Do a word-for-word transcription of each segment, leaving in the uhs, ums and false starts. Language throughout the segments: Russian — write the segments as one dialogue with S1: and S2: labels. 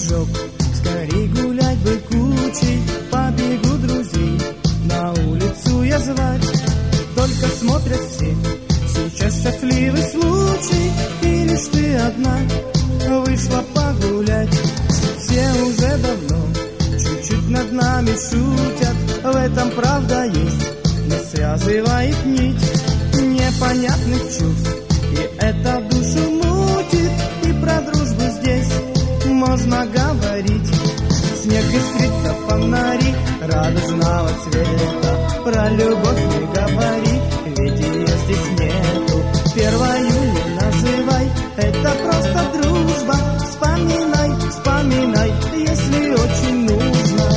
S1: снежок, скорей гулять бы кучей. Побегу друзей на улицу я звать. Только смотрят все, сейчас счастливый случай. И лишь ты одна вышла погулять. Все уже давно чуть-чуть над нами шутят. В этом правда есть, нас связывает нить непонятных чувств, и это душу мутит. И про дружбу здесь можно говорить. Снег искрится, фонари радужного цвета. Про любовь не говори, ведь ее здесь нету. Первою не называй, это просто дружба. Вспоминай, вспоминай, если очень нужно.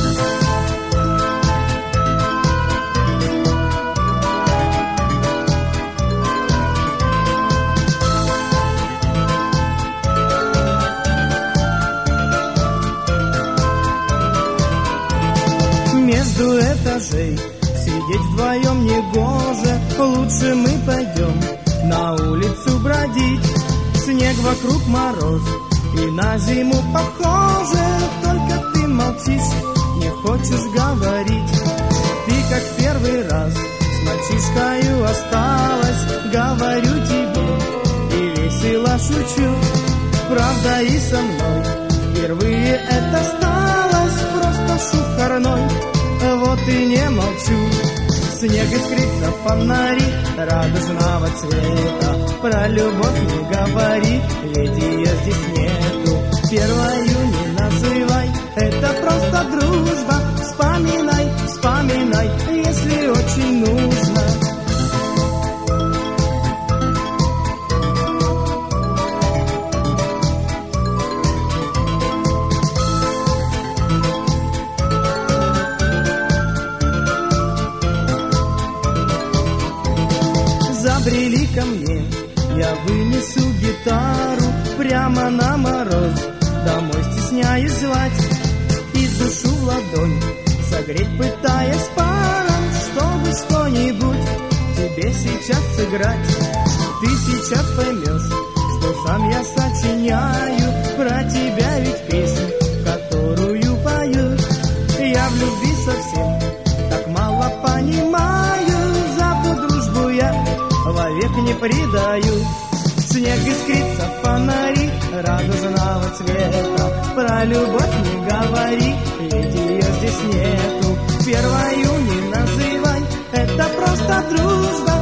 S1: Между этажей сидеть вдвоем не гоже. Лучше мы пойдем на улицу бродить. Снег вокруг, мороз, и на зиму похоже. Только ты молчишь, не хочешь говорить. Ты как в первый раз с мальчишкою осталась. Говорю тебе и весело шучу. Правда и со мной впервые это сталось. Просто шухарной, вот и не молчу. Снег искрится, фонари радужного цвета. Про любовь не говори, ведь ее здесь нету. Первою не называй, это просто дружба. Вспоминай, вспоминай, если очень нужно. Забрели ко мне, я вынесу гитару прямо на мороз. Домой стесняюсь звать и душу в ладонь согреть, пытаясь паром, чтобы что-нибудь тебе сейчас сыграть. Ты сейчас поймешь, что сам я сочиняю. Про тебя ведь песню, которую пою. Я в любви совсем так мало понимаю. За ту дружбу я вовек не предаю. Снег искрится, фонари радужного цвета. Про любовь не говори, ведь ее здесь нету. Первою не называй, это просто дружба.